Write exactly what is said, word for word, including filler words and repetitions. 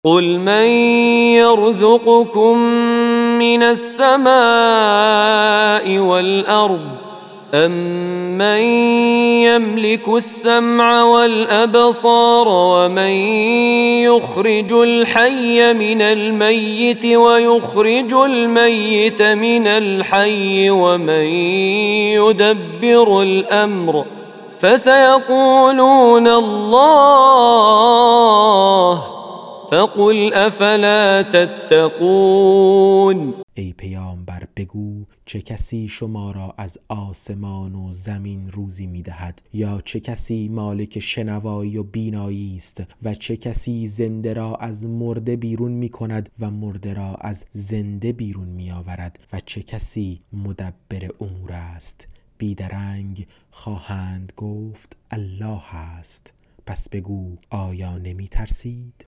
قل من يرزقكم من السماء والأرض أمن يملك السمع والأبصار ومن يخرج الحي من الميت ويخرج الميت من الحي ومن يدبر الأمر فسيقولون الله فقل افلا تتقون. ای پیامبر بگو چه کسی شما را از آسمان و زمین روزی میدهد، یا چه کسی مالک شنوایی و بینایی است، و چه کسی زنده را از مرده بیرون می کند و مرده را از زنده بیرون می آورد، و چه کسی مدبر امور است. بیدرنگ خواهند گفت الله است. پس بگو آیا نمی ترسید؟